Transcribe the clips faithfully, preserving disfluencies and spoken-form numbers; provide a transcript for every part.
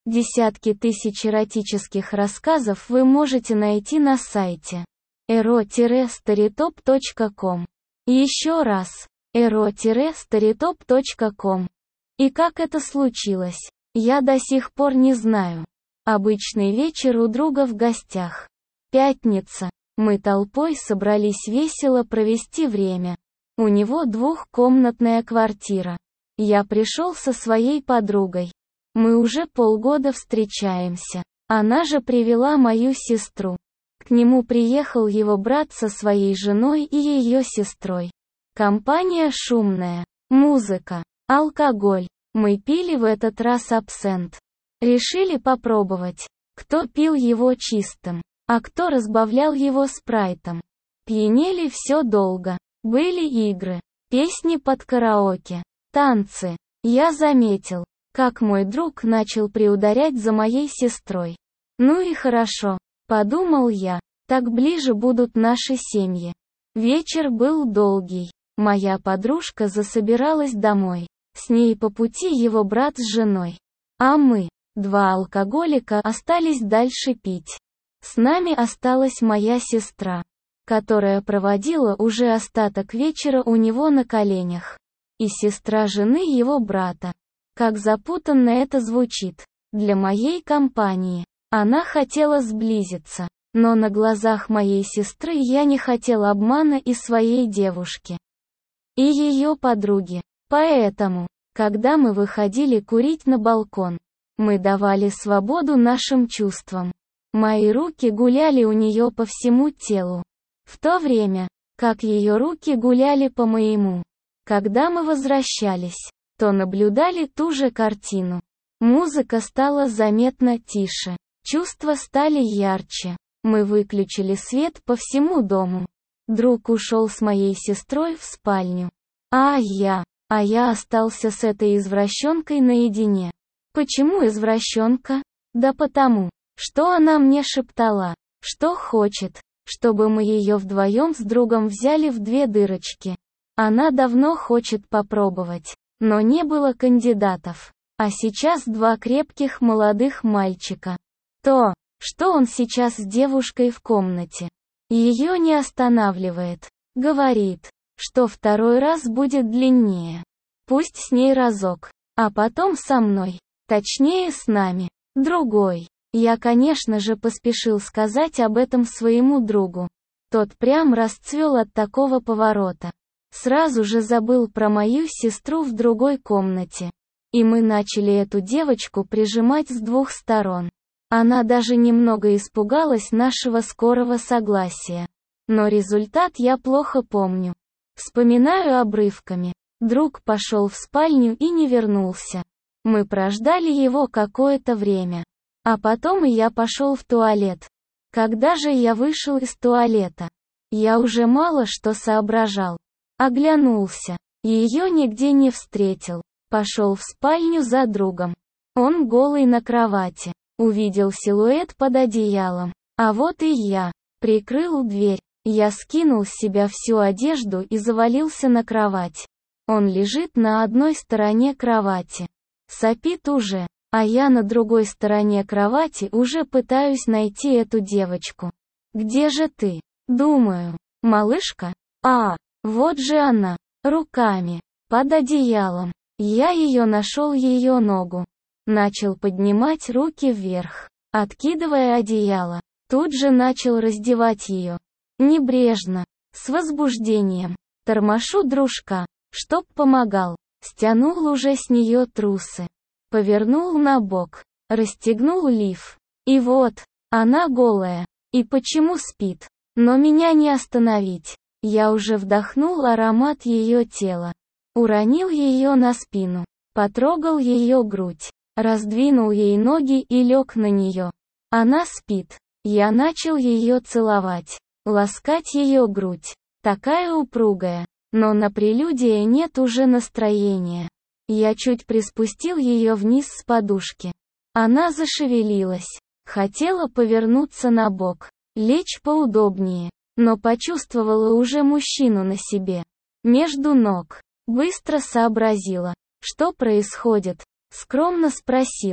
Десятки тысяч эротических рассказов вы можете найти на сайте эро старитоп точка ком. Еще раз, эро старитоп точка ком. И как это случилось, я до сих пор не знаю. Обычный вечер у друга в гостях. Пятница. Мы толпой собрались весело провести время. У него двухкомнатная квартира. Я пришел со своей подругой. Мы уже полгода встречаемся. Она же привела мою сестру. К нему приехал его брат со своей женой и ее сестрой. Компания шумная. Музыка. Алкоголь. Мы пили в этот раз абсент. Решили попробовать. Кто пил его чистым, а кто разбавлял его спрайтом. Пьянели все долго. Были игры, песни под караоке, танцы. Я заметил, как мой друг начал приударять за моей сестрой. Ну и хорошо, подумал я, так ближе будут наши семьи. Вечер был долгий. Моя подружка засобиралась домой. С ней по пути его брат с женой. А мы, два алкоголика, остались дальше пить. С нами осталась моя сестра, которая проводила уже остаток вечера у него на коленях. И сестра жены его брата. Как запутанно это звучит. Для моей компании. Она хотела сблизиться. Но на глазах моей сестры я не хотел обмана и своей девушки. И ее подруги. Поэтому, когда мы выходили курить на балкон, мы давали свободу нашим чувствам. Мои руки гуляли у нее по всему телу. В то время, как ее руки гуляли по моему. Когда мы возвращались, то наблюдали ту же картину. Музыка стала заметно тише. Чувства стали ярче. Мы выключили свет по всему дому. Друг ушел с моей сестрой в спальню. А я, а я остался с этой извращенкой наедине. Почему извращенка? Да потому, что она мне шептала, что хочет, чтобы мы ее вдвоем с другом взяли в две дырочки. Она давно хочет попробовать, но не было кандидатов. А сейчас два крепких молодых мальчика. То, что он сейчас с девушкой в комнате, ее не останавливает. Говорит, что второй раз будет длиннее. Пусть с ней разок, а потом со мной. Точнее с нами. Другой. Я, конечно же, поспешил сказать об этом своему другу. Тот прям расцвел от такого поворота. Сразу же забыл про мою сестру в другой комнате. И мы начали эту девочку прижимать с двух сторон. Она даже немного испугалась нашего скорого согласия. Но результат я плохо помню. Вспоминаю обрывками. Друг пошел в спальню и не вернулся. Мы прождали его какое-то время. А потом и я пошел в туалет. Когда же я вышел из туалета, я уже мало что соображал. Оглянулся. Ее нигде не встретил. Пошел в спальню за другом. Он голый на кровати. Увидел силуэт под одеялом. А вот и я. Прикрыл дверь. Я скинул с себя всю одежду и завалился на кровать. Он лежит на одной стороне кровати. Сопит уже. А я на другой стороне кровати уже пытаюсь найти эту девочку. Где же ты? Думаю. Малышка? А, вот же она. Руками. Под одеялом. Я ее нашел, ее ногу. Начал поднимать руки вверх, откидывая одеяло. Тут же начал раздевать ее. Небрежно. С возбуждением. Тормошу дружка, чтоб помогал. Стянул уже с нее трусы. Повернул на бок. Расстегнул лиф. И вот, она голая. И почему спит? Но меня не остановить. Я уже вдохнул аромат ее тела. Уронил ее на спину. Потрогал ее грудь. Раздвинул ей ноги и лег на нее. Она спит. Я начал ее целовать. Ласкать ее грудь. Такая упругая. Но на прелюдия нет уже настроения. Я чуть приспустил ее вниз с подушки. Она зашевелилась. Хотела повернуться на бок. Лечь поудобнее. Но почувствовала уже мужчину на себе. Между ног. Быстро сообразила, что происходит. Скромно спросила.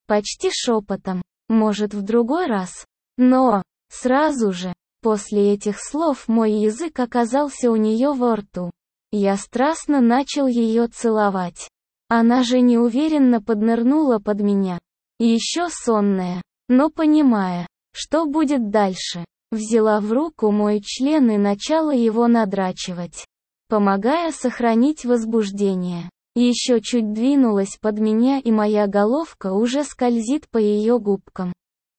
Почти шепотом. Может, в другой раз. Но, сразу же, после этих слов мой язык оказался у нее во рту. Я страстно начал ее целовать. Она же неуверенно поднырнула под меня. Еще сонная, но понимая, что будет дальше, взяла в руку мой член и начала его надрачивать, помогая сохранить возбуждение. Еще чуть двинулась под меня, и моя головка уже скользит по ее губкам,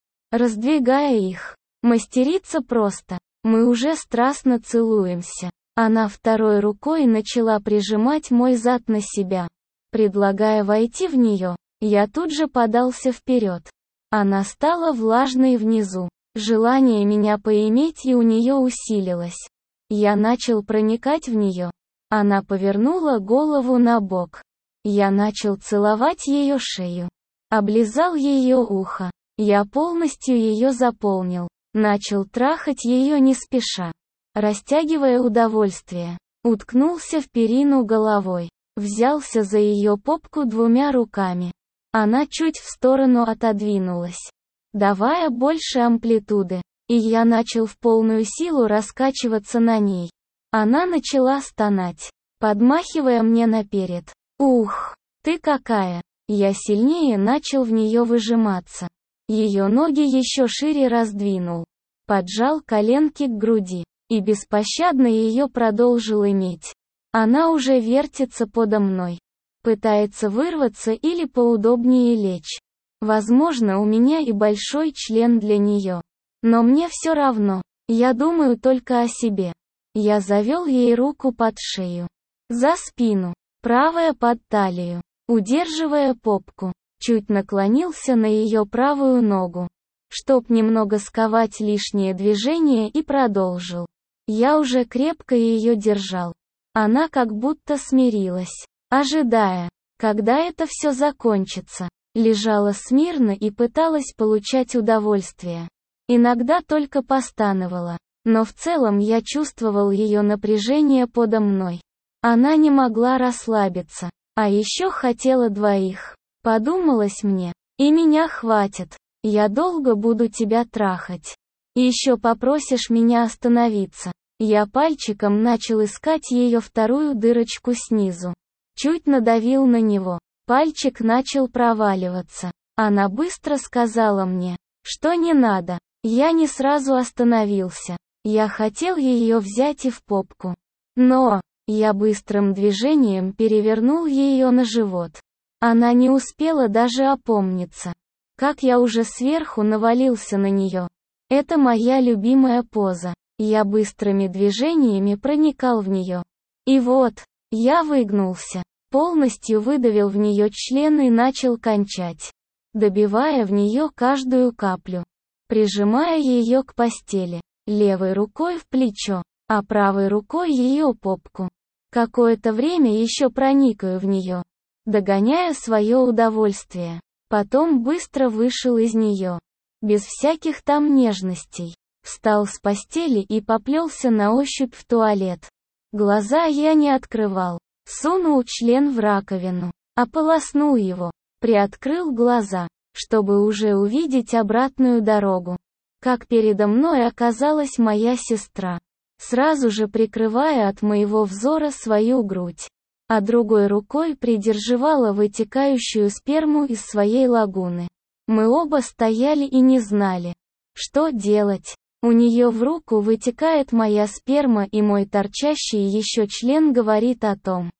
раздвигая их. Мастерица просто. Мы уже страстно целуемся. Она второй рукой начала прижимать мой зад на себя, предлагая войти в нее. Я тут же подался вперед. Она стала влажной внизу. Желание меня поиметь и у нее усилилось. Я начал проникать в нее. Она повернула голову на бок. Я начал целовать ее шею. Облизал ее ухо. Я полностью ее заполнил. Начал трахать ее не спеша, растягивая удовольствие. Уткнулся в перину головой. Взялся за ее попку двумя руками. Она чуть в сторону отодвинулась, давая больше амплитуды, и я начал в полную силу раскачиваться на ней. Она начала стонать, подмахивая мне наперед. «Ух, ты какая!» Я сильнее начал в нее выжиматься. Ее ноги еще шире раздвинул, поджал коленки к груди, и беспощадно ее продолжил иметь. Она уже вертится подо мной. Пытается вырваться или поудобнее лечь. Возможно, у меня и большой член для нее. Но мне все равно. Я думаю только о себе. Я завел ей руку под шею, за спину, правая под талию, удерживая попку. Чуть наклонился на ее правую ногу, чтоб немного сковать лишние движения, и продолжил. Я уже крепко ее держал. Она как будто смирилась, ожидая, когда это все закончится. Лежала смирно и пыталась получать удовольствие. Иногда только постановала, но в целом я чувствовал ее напряжение подо мной. Она не могла расслабиться, а еще хотела двоих. Подумалось мне, и меня хватит. Я долго буду тебя трахать. И еще попросишь меня остановиться. Я пальчиком начал искать ее вторую дырочку снизу. Чуть надавил на него. Пальчик начал проваливаться. Она быстро сказала мне, что не надо. Я не сразу остановился. Я хотел ее взять и в попку. Но, я быстрым движением перевернул ее на живот. Она не успела даже опомниться. Как я уже сверху навалился на нее. Это моя любимая поза. Я быстрыми движениями проникал в нее. И вот, я выгнулся, полностью выдавил в нее член и начал кончать, добивая в нее каждую каплю, прижимая ее к постели, левой рукой в плечо, а правой рукой ее попку. Какое-то время еще проникаю в нее, догоняя свое удовольствие. Потом быстро вышел из нее, без всяких там нежностей. Встал с постели и поплелся на ощупь в туалет. Глаза я не открывал. Сунул член в раковину, ополоснул его, приоткрыл глаза, чтобы уже увидеть обратную дорогу. Как передо мной оказалась моя сестра, сразу же прикрывая от моего взора свою грудь, а другой рукой придерживала вытекающую сперму из своей лагуны. Мы оба стояли и не знали, что делать. У нее в руку вытекает моя сперма, и мой торчащий еще член говорит о том,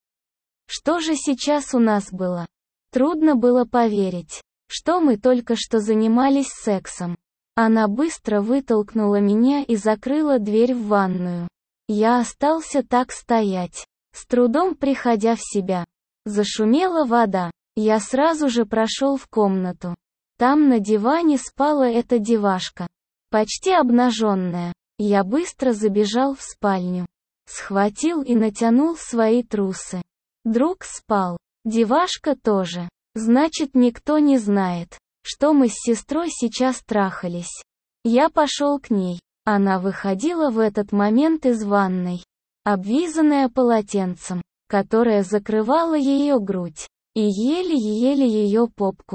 что же сейчас у нас было. Трудно было поверить, что мы только что занимались сексом. Она быстро вытолкнула меня и закрыла дверь в ванную. Я остался так стоять, с трудом приходя в себя. Зашумела вода. Я сразу же прошел в комнату. Там на диване спала эта девашка, почти обнаженная. Я быстро забежал в спальню, схватил и натянул свои трусы. Друг спал, девашка тоже. Значит, никто не знает, что мы с сестрой сейчас трахались. Я пошел к ней. Она выходила в этот момент из ванной, обвязанная полотенцем, которое закрывало ее грудь, и еле-еле ее попку.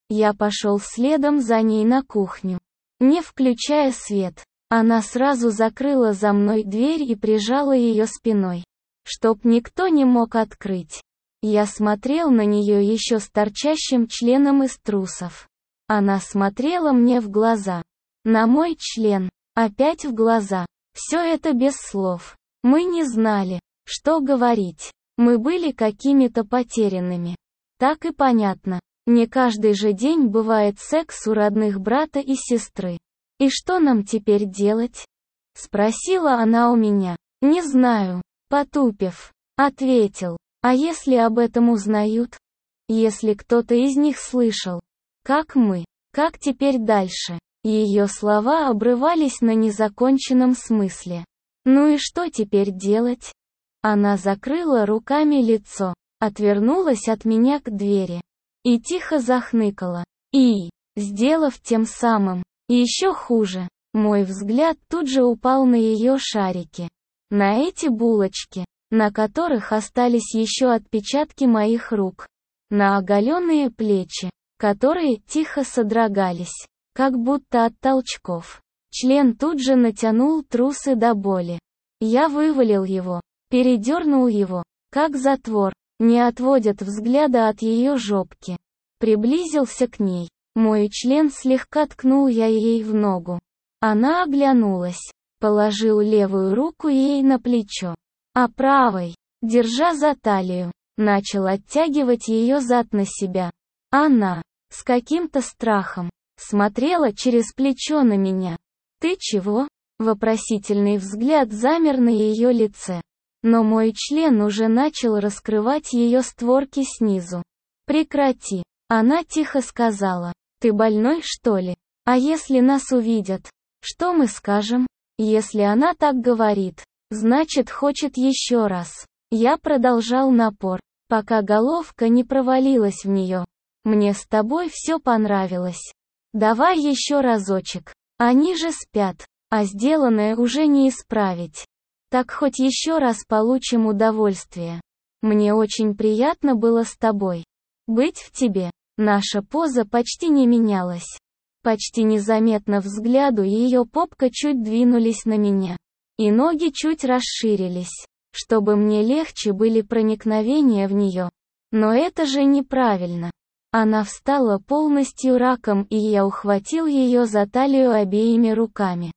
Я пошел следом за ней на кухню. Не включая свет, она сразу закрыла за мной дверь и прижала ее спиной, чтоб никто не мог открыть. Я смотрел на нее еще с торчащим членом из трусов. Она смотрела мне в глаза. На мой член. Опять в глаза. Все это без слов. Мы не знали, что говорить. Мы были какими-то потерянными. Так и понятно. Не каждый же день бывает секс у родных брата и сестры. «И что нам теперь делать?» — спросила она у меня. «Не знаю», — потупев, ответил. «А если об этом узнают? Если кто-то из них слышал? Как мы? Как теперь дальше?» Ее слова обрывались на незаконченном смысле. «Ну и что теперь делать?» Она закрыла руками лицо, отвернулась от меня к двери и тихо захныкала. И, сделав тем самым, еще хуже, мой взгляд тут же упал на ее шарики. На эти булочки, на которых остались еще отпечатки моих рук. На оголенные плечи, которые тихо содрогались, как будто от толчков. Член тут же натянул трусы до боли. Я вывалил его, передернул его, как затвор, не отводят взгляда от ее жопки. Приблизился к ней. Мой член слегка ткнул я ей в ногу. Она оглянулась. Положил левую руку ей на плечо, а правой, держа за талию, начал оттягивать ее зад на себя. Она, с каким-то страхом, смотрела через плечо на меня. «Ты чего?» Вопросительный взгляд замер на ее лице. Но мой член уже начал раскрывать ее створки снизу. «Прекрати!» Она тихо сказала. «Ты больной, что ли? А если нас увидят? Что мы скажем?» Если она так говорит, значит хочет еще раз. Я продолжал напор, пока головка не провалилась в нее. «Мне с тобой все понравилось. Давай еще разочек. Они же спят, а сделанное уже не исправить. Так хоть еще раз получим удовольствие. Мне очень приятно было с тобой. Быть в тебе». Наша поза почти не менялась. Почти незаметно взгляду ее попка чуть двинулись на меня. И ноги чуть расширились, чтобы мне легче были проникновения в нее. Но это же неправильно. Она встала полностью раком, и я ухватил ее за талию обеими руками.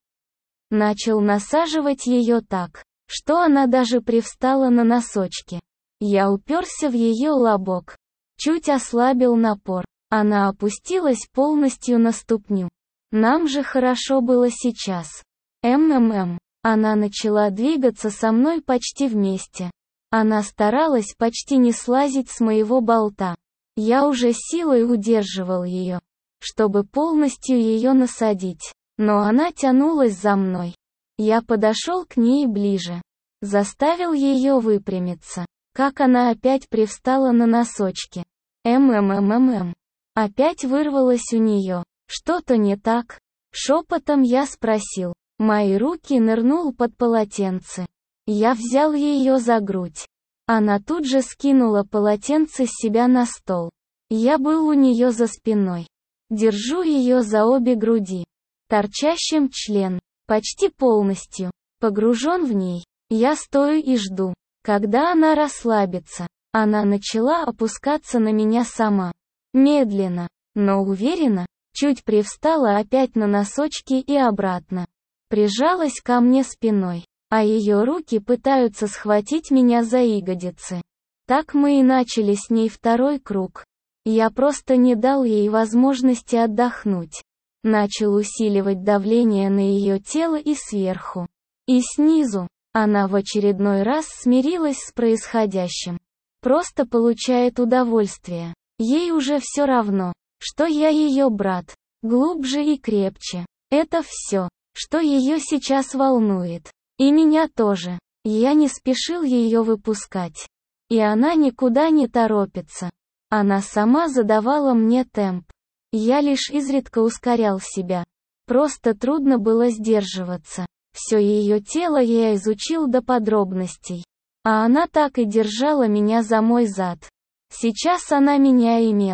Начал насаживать ее так, что она даже привстала на носочки. Я уперся в ее лобок. Чуть ослабил напор. Она опустилась полностью на ступню. Нам же хорошо было сейчас. МММ. Она начала двигаться со мной почти вместе. Она старалась почти не слазить с моего болта. Я уже силой удерживал ее, чтобы полностью ее насадить. Но она тянулась за мной. Я подошел к ней ближе. Заставил ее выпрямиться. Как она опять привстала на носочки. ММММ. Опять вырвалось у нее. Что-то не так? Шепотом я спросил. Мои руки нырнул под полотенце. Я взял ее за грудь. Она тут же скинула полотенце с себя на стол. Я был у нее за спиной. Держу ее за обе груди. Торчащим член. Почти полностью. Погружен в ней. Я стою и жду, когда она расслабится. Она начала опускаться на меня сама. Медленно, но уверенно, чуть привстала опять на носочки и обратно. Прижалась ко мне спиной, а ее руки пытаются схватить меня за ягодицы. Так мы и начали с ней второй круг. Я просто не дал ей возможности отдохнуть. Начал усиливать давление на ее тело и сверху, и снизу. Она в очередной раз смирилась с происходящим. Просто получает удовольствие. Ей уже все равно, что я ее брат. Глубже и крепче. Это все, что ее сейчас волнует. И меня тоже. Я не спешил ее выпускать. И она никуда не торопится. Она сама задавала мне темп. Я лишь изредка ускорял себя. Просто трудно было сдерживаться. Все ее тело я изучил до подробностей. А она так и держала меня за мой зад. Сейчас она меня имела.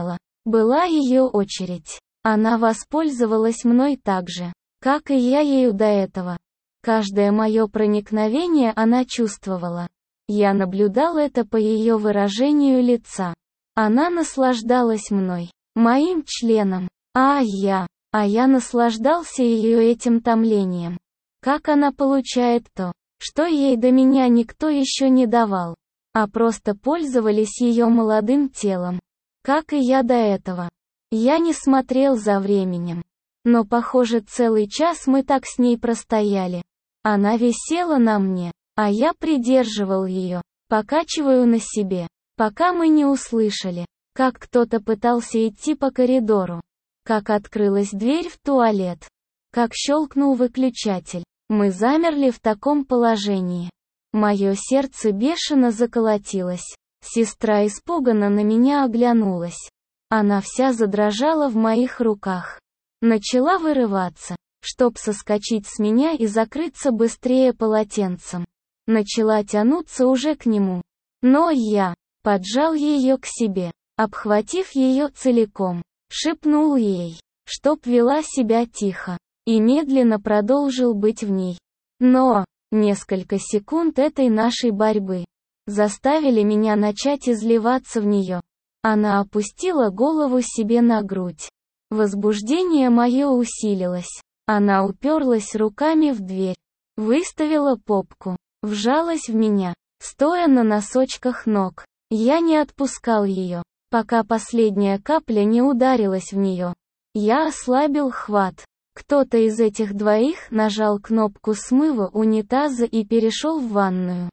Была ее очередь. Она воспользовалась мной так же, как и я ею до этого. Каждое мое проникновение она чувствовала. Я наблюдал это по ее выражению лица. Она наслаждалась мной, моим членом, а я, а я наслаждался ее этим томлением. Как она получает то, что ей до меня никто еще не давал, а просто пользовались ее молодым телом, как и я до этого. Я не смотрел за временем. Но, похоже, целый час мы так с ней простояли. Она висела на мне, а я придерживал ее, покачиваю на себе, пока мы не услышали, как кто-то пытался идти по коридору, как открылась дверь в туалет, как щелкнул выключатель. Мы замерли в таком положении. Мое сердце бешено заколотилось. Сестра испуганно на меня оглянулась. Она вся задрожала в моих руках. Начала вырываться, чтоб соскочить с меня и закрыться быстрее полотенцем. Начала тянуться уже к нему. Но я поджал ее к себе, обхватив ее целиком, шепнул ей, чтоб вела себя тихо, и медленно продолжил быть в ней. Но несколько секунд этой нашей борьбы заставили меня начать изливаться в нее. Она опустила голову себе на грудь. Возбуждение мое усилилось. Она уперлась руками в дверь, выставила попку, вжалась в меня, стоя на носочках ног. Я не отпускал ее, пока последняя капля не ударилась в нее. Я ослабил хват. Кто-то из этих двоих нажал кнопку смыва унитаза и перешел в ванную.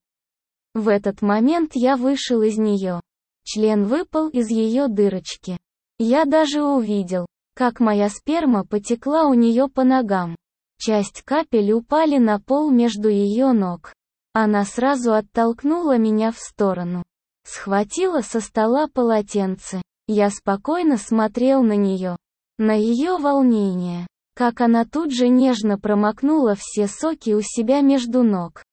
В этот момент я вышел из нее. Член выпал из ее дырочки. Я даже увидел, как моя сперма потекла у нее по ногам. Часть капель упали на пол между ее ног. Она сразу оттолкнула меня в сторону. Схватила со стола полотенце. Я спокойно смотрел на нее. На ее волнение. Как она тут же нежно промокнула все соки у себя между ног.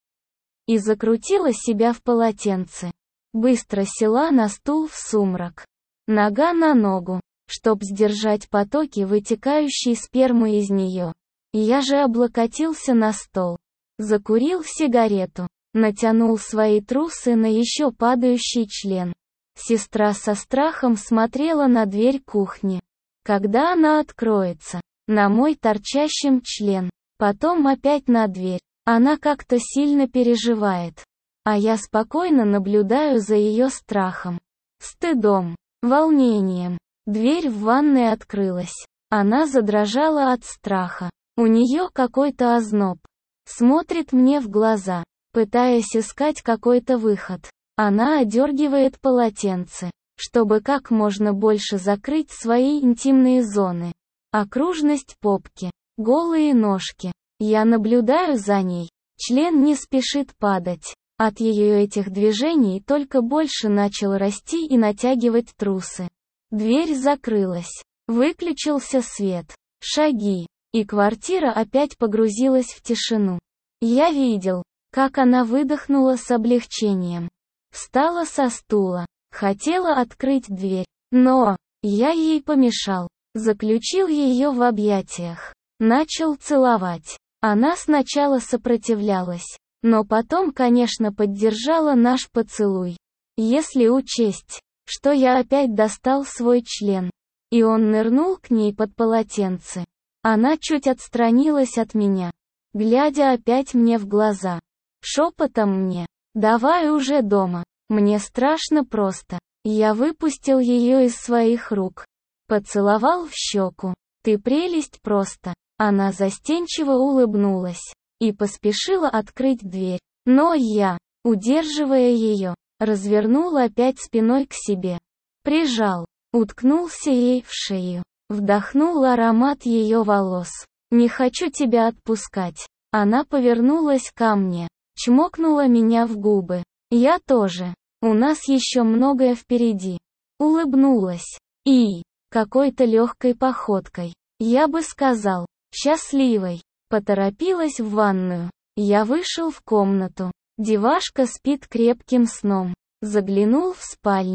И закрутила себя в полотенце. Быстро села на стул в сумрак. Нога на ногу, чтоб сдержать потоки вытекающей спермы из нее. Я же облокотился на стол. Закурил сигарету. Натянул свои трусы на еще падающий член. Сестра со страхом смотрела на дверь кухни. Когда она откроется? На мой торчащим член. Потом опять на дверь. Она как-то сильно переживает. А я спокойно наблюдаю за ее страхом, стыдом, волнением. Дверь в ванной открылась. Она задрожала от страха. У нее какой-то озноб. Смотрит мне в глаза, пытаясь искать какой-то выход. Она одергивает полотенце, чтобы как можно больше закрыть свои интимные зоны. Окружность попки, голые ножки. Я наблюдаю за ней. Член не спешит падать. От ее этих движений только больше начал расти и натягивать трусы. Дверь закрылась. Выключился свет. Шаги. И квартира опять погрузилась в тишину. Я видел, как она выдохнула с облегчением. Встала со стула. Хотела открыть дверь. Но я ей помешал. Заключил ее в объятиях. Начал целовать. Она сначала сопротивлялась. Но потом, конечно, поддержала наш поцелуй. Если учесть, что я опять достал свой член, и он нырнул к ней под полотенце. Она чуть отстранилась от меня, глядя опять мне в глаза. Шепотом мне: «Давай уже дома. Мне страшно просто». Я выпустил ее из своих рук. Поцеловал в щеку. «Ты прелесть просто». Она застенчиво улыбнулась. И поспешила открыть дверь. Но я, удерживая ее, развернул опять спиной к себе. Прижал, уткнулся ей в шею. Вдохнул аромат ее волос. «Не хочу тебя отпускать». Она повернулась ко мне, чмокнула меня в губы. Я тоже. У нас еще многое впереди. Улыбнулась. И, какой-то легкой походкой, я бы сказал, счастливой, поторопилась в ванную. Я вышел в комнату. Девашка спит крепким сном. Заглянул в спальню.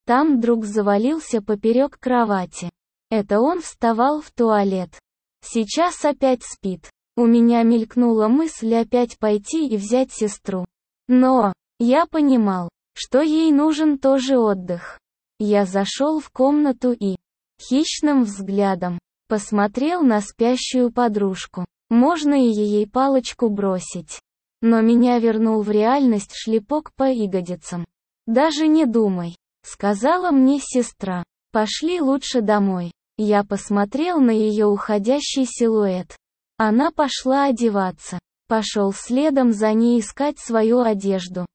Там друг завалился поперек кровати. Это он вставал в туалет. Сейчас опять спит. У меня мелькнула мысль опять пойти и взять сестру. Но я понимал, что ей нужен тоже отдых. Я зашел в комнату и хищным взглядом посмотрел на спящую подружку. Можно и ей палочку бросить. Но меня вернул в реальность шлепок по ягодицам. «Даже не думай», — сказала мне сестра. «Пошли лучше домой». Я посмотрел на ее уходящий силуэт. Она пошла одеваться. Пошел следом за ней искать свою одежду.